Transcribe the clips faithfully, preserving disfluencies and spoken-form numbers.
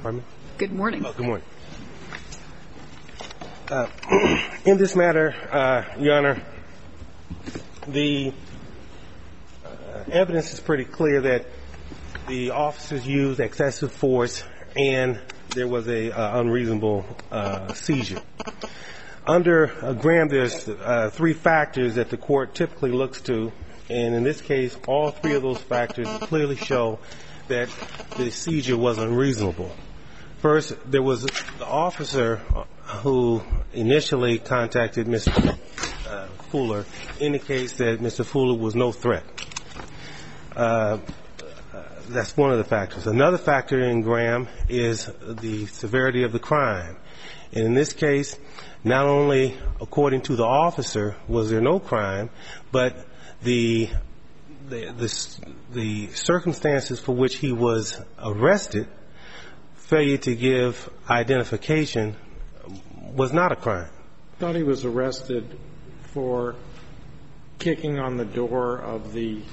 Pardon me? Good morning. Oh, good morning. Uh, in this matter, uh, Your Honor, the uh, evidence is pretty clear that the officers used excessive force and there was a uh, unreasonable uh, seizure. Under uh, Graham, there's uh, three factors that the court typically looks to, and in this case, all three of those factors clearly show that the seizure was unreasonable. First, there was the officer who initially contacted Mister Uh, Fuller indicates that Mister Fuller was no threat. Uh, that's one of the factors. Another factor in Graham is the severity of the crime. And in this case, not only according to the officer was there no crime, but the the the, the circumstances for which he was arrested, failure to give identification, was not a crime. I thought he was arrested for kicking on the door of the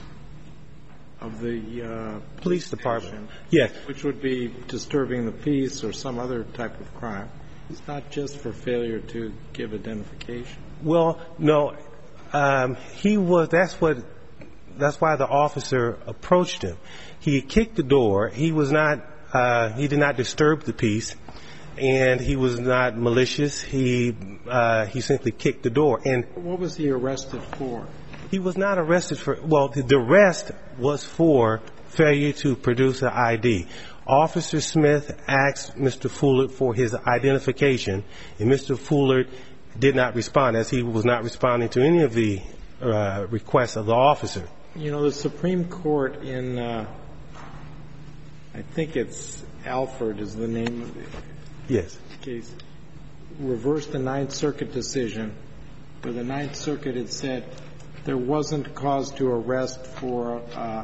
of the uh, police department. Yes, which would be disturbing the peace or some other type of crime. It's not just for failure to give identification. Well, no, um, he was. That's what. That's why the officer approached him. He kicked the door. He was not. Uh, he did not disturb the peace, and he was not malicious. He uh, he simply kicked the door. And what was he arrested for? He was not arrested for. Well, the, the arrest was for failure to produce an I D. Officer Smith asked Mister Fuller for his identification, and Mister Fuller did not respond, as he was not responding to any of the uh, requests of the officer. You know, the Supreme Court in, uh, I think it's Alford is the name of the yes. case, reversed the Ninth Circuit decision where the Ninth Circuit had said there wasn't cause to arrest for uh,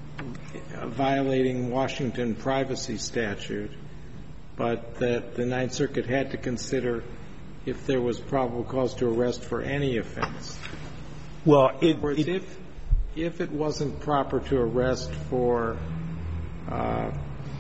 violating Washington privacy statute, but that the Ninth Circuit had to consider if there was probable cause to arrest for any offense. Well, it, it, if if it wasn't proper to arrest for uh,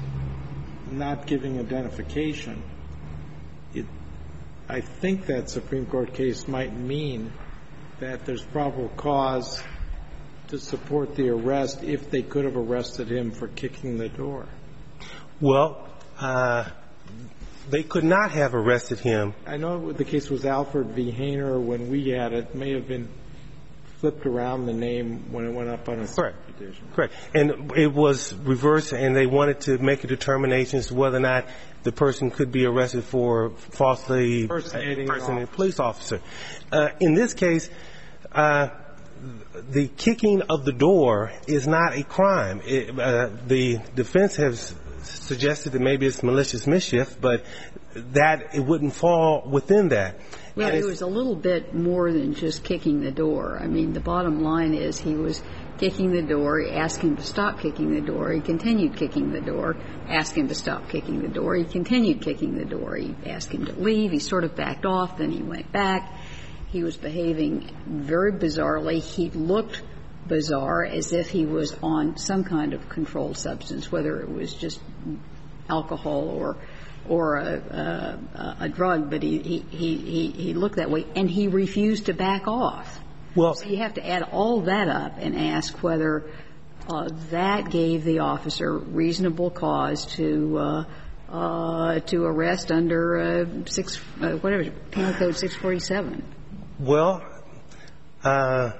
not giving identification, it, I think that Supreme Court case might mean that there's probable cause to support the arrest if they could have arrested him for kicking the door. Well, uh, they could not have arrested him. I know the case was Alford v. Hainer when we had it. It may have been flipped around the name when it went up on a Correct. petition. Correct. And it was reversed, and they wanted to make a determination as to whether or not the person could be arrested for falsely impersonating a police officer. Uh, in this case, uh, the kicking of the door is not a crime. It, uh, the defense has suggested that maybe it's malicious mischief, but that it wouldn't fall within that. Well, it was a little bit more than just kicking the door. I mean, the bottom line is he was kicking the door, he asked him to stop kicking the door, he continued kicking the door, asked him to stop kicking the door, he continued kicking the door, he asked him to leave, he sort of backed off, then he went back. He was behaving very bizarrely. He looked bizarre, as if he was on some kind of controlled substance, whether it was just alcohol or or a, a, a drug, but he, he, he, he looked that way, and he refused to back off. Well, so you have to add all that up and ask whether uh, that gave the officer reasonable cause to uh, uh, to arrest under uh, six uh, whatever Penal Code six forty-seven. Well, uh,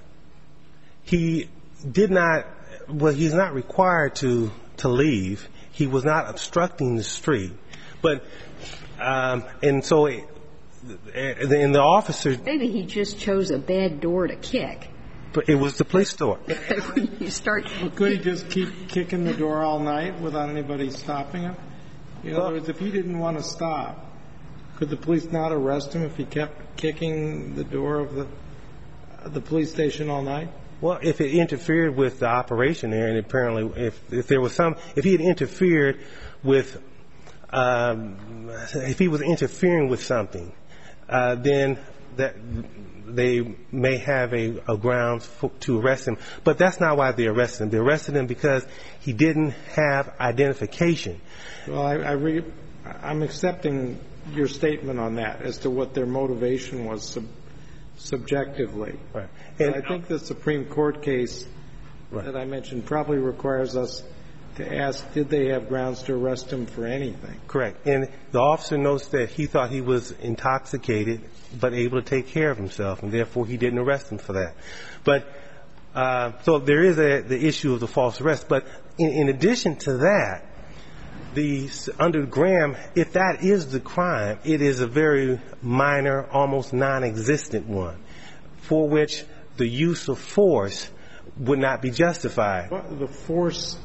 he did not. Well, he's not required to to leave. He was not obstructing the street. But, um, and so, it, and the officer. Maybe he just chose a bad door to kick. But it was the police door. When you start. Well, could he just keep kicking the door all night without anybody stopping him? In other words, if he didn't want to stop, could the police not arrest him if he kept kicking the door of the uh, the police station all night? Well, if it interfered with the operation there, and apparently if, if there was some, if he had interfered with, um, if he was interfering with something, uh, then that they may have a, a grounds for, to arrest him, but that's not why they arrested him. They arrested him because he didn't have identification. Well, I, I re, I'm accepting your statement on that as to what their motivation was sub, subjectively. Right. And I think the Supreme Court case right. that I mentioned probably requires us to ask, did they have grounds to arrest him for anything? Correct. And the officer notes that he thought he was intoxicated but able to take care of himself, and therefore he didn't arrest him for that. But uh, so there is a, the issue of the false arrest. But in, in addition to that, the under Graham, if that is the crime, it is a very minor, almost non-existent one, for which the use of force would not be justified. Well, the force,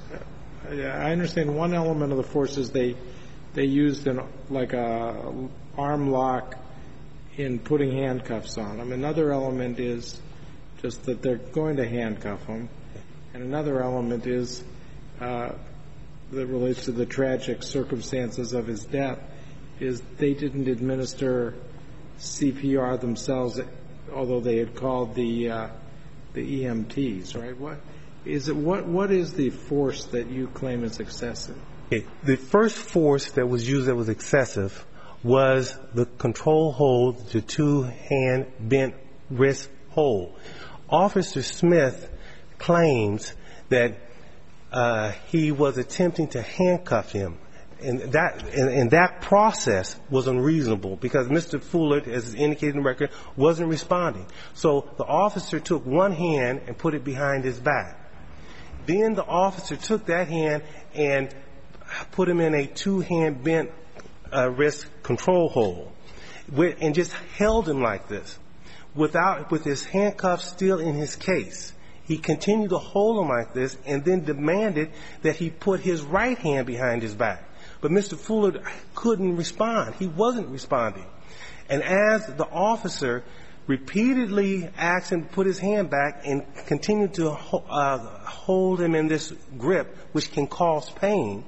I understand one element of the force is they they used an, like a arm lock in putting handcuffs on him. Another element is just that they're going to handcuff him. And another element is uh, that relates to the tragic circumstances of his death, is they didn't administer C P R themselves, although they had called the uh, the E M Ts, right? What is it? What what is the force that you claim is excessive? Okay. The first force that was used that was excessive was the control hold, the two-hand bent wrist hold. Officer Smith claims that uh, he was attempting to handcuff him, and that and, and that process was unreasonable because Mister Fuller, as is indicated in the record, wasn't responding. So the officer took one hand and put it behind his back. Then the officer took that hand and put him in a two-hand bent uh, wrist control hold, with, and just held him like this, without with his handcuffs still in his case. He continued to hold him like this, and then demanded that he put his right hand behind his back. But Mister Fuller couldn't respond. He wasn't responding. And as the officer repeatedly asked him to put his hand back and continued to uh, hold him in this grip, which can cause pain,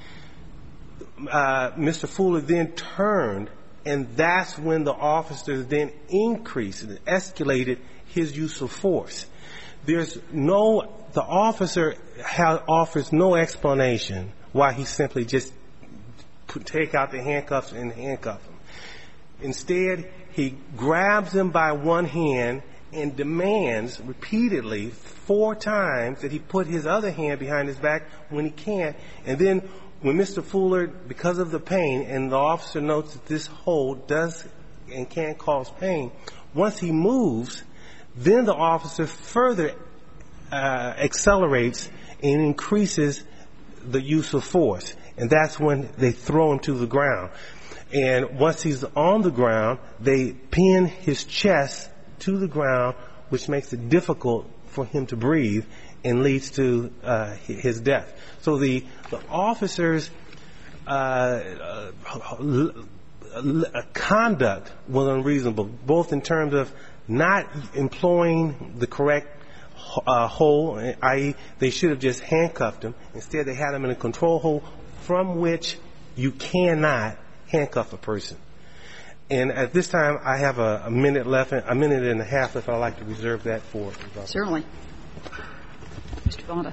uh, Mister Fuller then turned, and that's when the officer then increased and escalated his use of force. There's no, the officer ha- offers no explanation why he simply just put, take out the handcuffs and handcuff him. Instead, he grabs him by one hand and demands repeatedly four times that he put his other hand behind his back when he can't. And then when Mister Fuller, because of the pain, and the officer notes that this hold does and can cause pain, once he moves, then the officer further uh, accelerates and increases the use of force. And that's when they throw him to the ground. And once he's on the ground, they pin his chest to the ground, which makes it difficult for him to breathe and leads to uh, his death. So the, the officer's uh, uh, conduct was unreasonable, both in terms of not employing the correct uh, hold, that is they should have just handcuffed him. Instead, they had him in a control hold from which you cannot handcuff a person. And at this time, I have a, a minute left, a minute and a half if I'd like to reserve that for. Certainly. Mister Bonta.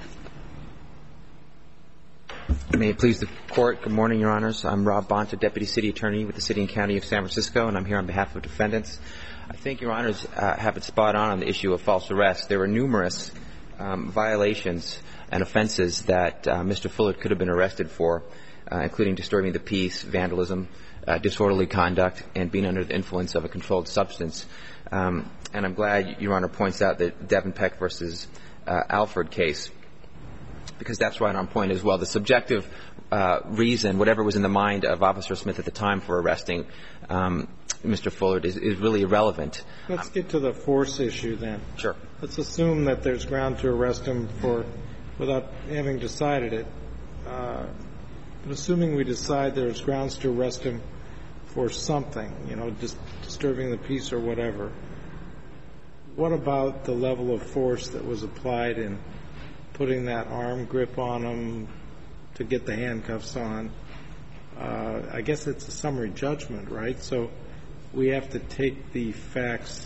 May it please the Court. Good morning, Your Honors. I'm Rob Bonta, Deputy City Attorney with the City and County of San Francisco, and I'm here on behalf of defendants. I think Your Honors uh, have it spot on on the issue of false arrest. There were numerous um, violations and offenses that uh, Mister Fuller could have been arrested for, uh, including disturbing the peace, vandalism, uh, disorderly conduct, and being under the influence of a controlled substance. Um, and I'm glad Your Honor points out that Devin Peck versus uh, Alford case, because that's right on point as well. The subjective uh, reason, whatever was in the mind of Officer Smith at the time for arresting um, Mister Fuller, is, is really irrelevant. Let's get to the force issue then. Sure. Let's assume that there's ground to arrest him for, without having decided it, uh, but assuming we decide there's grounds to arrest him for something, you know, just disturbing the peace or whatever, what about the level of force that was applied in putting that arm grip on him to get the handcuffs on? Uh, I guess it's a summary judgment, right? So we have to take the facts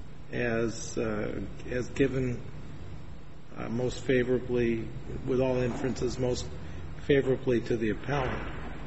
as uh, as given uh, most favorably, with all inferences most favorably to the appellant.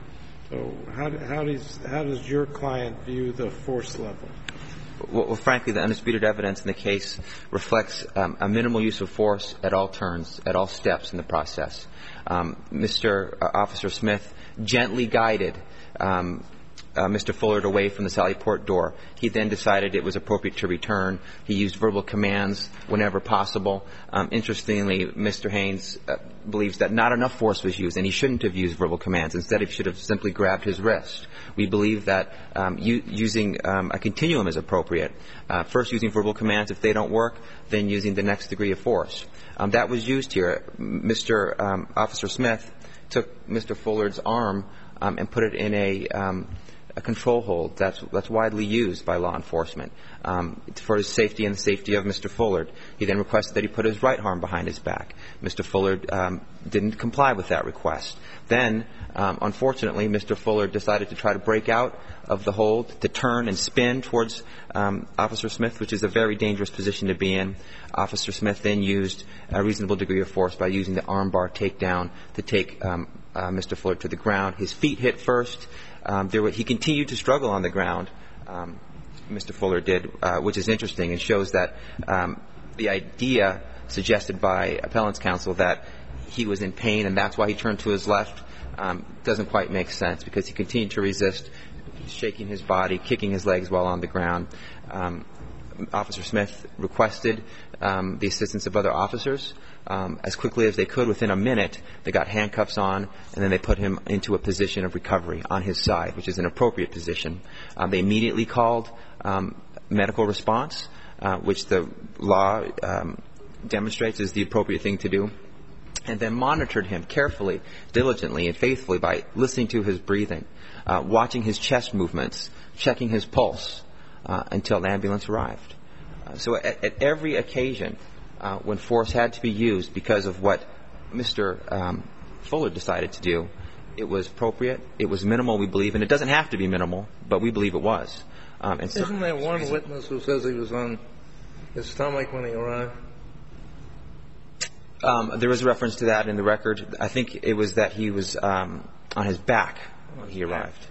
So how, how does how does your client view the force level? Well, well, frankly, the undisputed evidence in the case reflects um, a minimal use of force at all turns, at all steps in the process. Um, Mister Uh, Officer Smith gently guided um, uh, Mister Fullard away from the Sallyport door. He then decided it was appropriate to return. He used verbal commands whenever possible. Um, interestingly, Mister Haynes uh, believes that not enough force was used, and he shouldn't have used verbal commands. Instead, he should have simply grabbed his wrist. We believe that um, u- using um, a continuum is appropriate. Uh, first, using verbal commands. If they don't work, then using the next degree of force. Um, that was used here. Mister Um, Officer Smith took Mister Fullard's arm um, and put it in a, um, a control hold. That's, that's widely used by law enforcement um, for his safety and the safety of Mister Fullard. He then requested that he put his right arm behind his back. Mister Fullard um, didn't comply with that request. Then, um, unfortunately, Mister Fullard decided to try to break out of the hold, to turn and spin towards um, Officer Smith, which is a very dangerous position to be in. Officer Smith then used a reasonable degree of force by using the armbar takedown to take um, uh, Mister Fullard to the ground. His feet hit first. Um, there were, he continued to struggle on the ground, um, Mister Fullard did, uh, which is interesting and shows that um, the idea suggested by appellant's counsel that he was in pain and that's why he turned to his left um, doesn't quite make sense, because he continued to resist, shaking his body, kicking his legs while on the ground. Um, Officer Smith requested um, the assistance of other officers. Um, as quickly as they could, within a minute, they got handcuffs on, and then they put him into a position of recovery on his side, which is an appropriate position. Um, they immediately called um, medical response, uh, which the law um, demonstrates is the appropriate thing to do, and then monitored him carefully, diligently, and faithfully by listening to his breathing, uh, watching his chest movements, checking his pulse uh, until the ambulance arrived. Uh, so at, at every occasion, Uh, when force had to be used because of what Mister Um, Fullard decided to do, it was appropriate, it was minimal, we believe, and it doesn't have to be minimal, but we believe it was. Um, and so Isn't there one witness who says he was on his stomach when he arrived? Um, there is a reference to that in the record. I think it was that he was um, on his back when he arrived.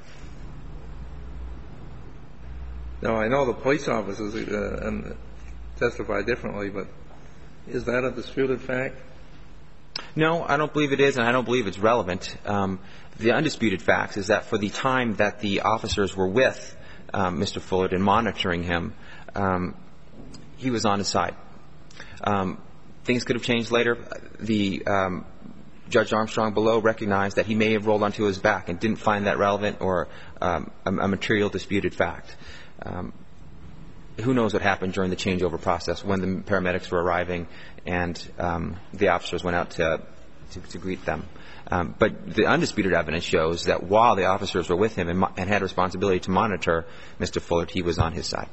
No, I know the police officers uh, and testify differently, but is that a disputed fact? No, I don't believe it is, and I don't believe it's relevant. Um, the undisputed fact is that for the time that the officers were with um, Mister Fullard and monitoring him, um, he was on his side. Um, things could have changed later. The um, Judge Armstrong below recognized that he may have rolled onto his back and didn't find that relevant or um, a, a material disputed fact. Um, Who knows what happened during the changeover process when the paramedics were arriving and um, the officers went out to, to, to greet them. Um, but the undisputed evidence shows that while the officers were with him and, and had responsibility to monitor Mister Fullard, he was on his side.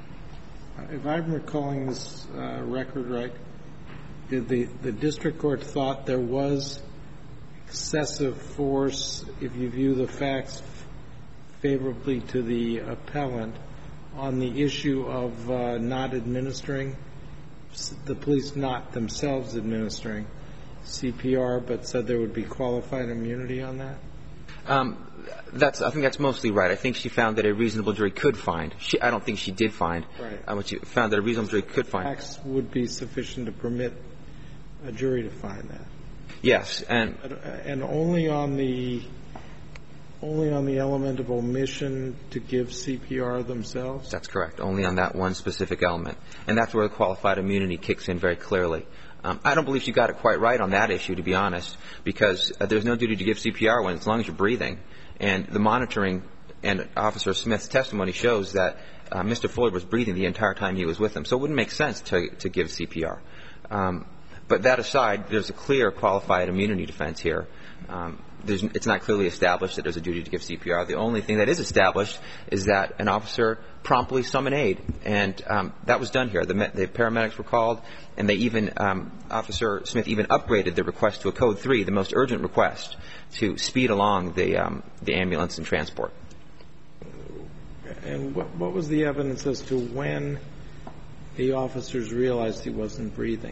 If I'm recalling this uh, record right, did the, the district court thought there was excessive force, if you view the facts favorably to the appellant, on the issue of uh, not administering, the police not themselves administering C P R, but said there would be qualified immunity on that? Um, that's, I think that's mostly right. I think she found that a reasonable jury could find. She, I don't think she did find. Right. Uh, but she found that a reasonable jury could find. Facts would be sufficient to permit a jury to find that. Yes, and and only on the only on the element of omission to give C P R themselves? That's correct. Only on that one specific element. And that's where the qualified immunity kicks in very clearly. Um, I don't believe she got it quite right on that issue, to be honest, because uh, there's no duty to give C P R when, as long as you're breathing. And the monitoring and Officer Smith's testimony shows that uh, Mister Fullard was breathing the entire time he was with him. So it wouldn't make sense to, to give C P R. Um, but that aside, there's a clear qualified immunity defense here. Um, There's, it's not clearly established that there's a duty to give C P R. The only thing that is established is that an officer promptly summon aid, and um, that was done here. The, the paramedics were called, and they even um, Officer Smith even upgraded the request to a code three, the most urgent request, to speed along the um, the ambulance and transport. And what, what was the evidence as to when the officers realized he wasn't breathing?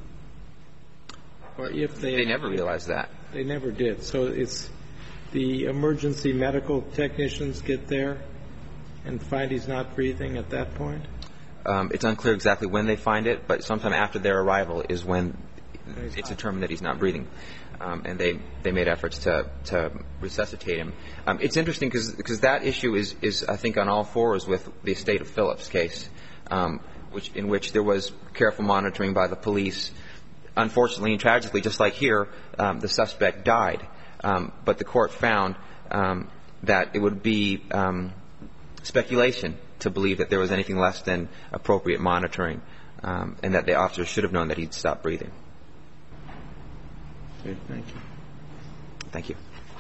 Or if they... They never realized that. They never did. So it's the emergency medical technicians get there and find he's not breathing at that point? Um, it's unclear exactly when they find it, but sometime after their arrival is when it's determined that he's not breathing. Um, and they, they made efforts to, to resuscitate him. Um, it's interesting because that issue is, is, I think, on all fours with the estate of Phillips case, um, which, in which there was careful monitoring by the police. Unfortunately and tragically, just like here, um, the suspect died. Um, but the court found um, that it would be um, speculation to believe that there was anything less than appropriate monitoring, um, and that the officers should have known that he'd stopped breathing. Okay, thank you. Thank you.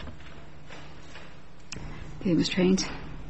Okay, Mister Haynes.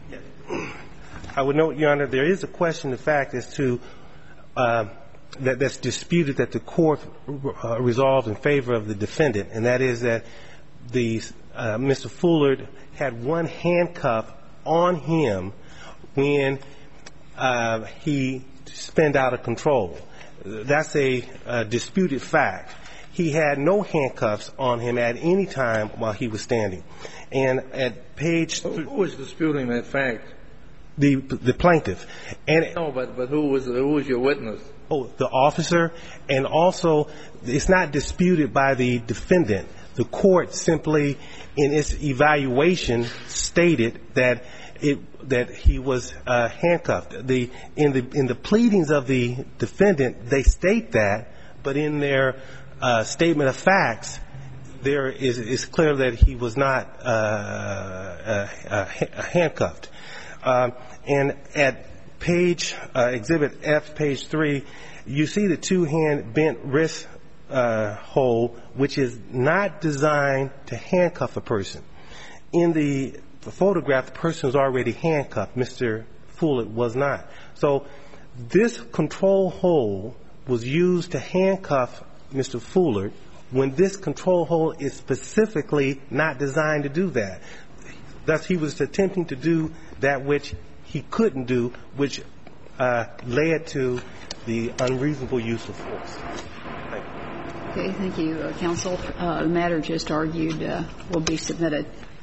I would note, Your Honor, there is a question of fact as to uh, that that's disputed that the court uh, resolved in favor of the defendant, and that is that the uh, Mister Fuller had one handcuff on him when uh, he spun out of control. That's a uh, disputed fact. He had no handcuffs on him at any time while he was standing. And at page... Who was disputing that fact? The the plaintiff. And no, but but who was who was your witness? Oh, the officer. And also, it's not disputed by the defendant. The court simply, in its evaluation, stated that it that he was uh, handcuffed. The in the in the pleadings of the defendant, they state that, but in their uh, statement of facts, there is it's clear that he was not uh, uh, uh, handcuffed. Um, and at page uh, Exhibit F, page three, you see the two-hand bent wrist uh, hold, which is not designed to handcuff a person. In the photograph, the person was already handcuffed. Mister Fuller was not. So this control hold was used to handcuff Mister Fuller when this control hold is specifically not designed to do that. Thus, he was attempting to do that which he couldn't do, which uh, led to the unreasonable use of force. Thank you. Okay, thank you, uh, counsel. Uh, the matter just argued uh, will be submitted.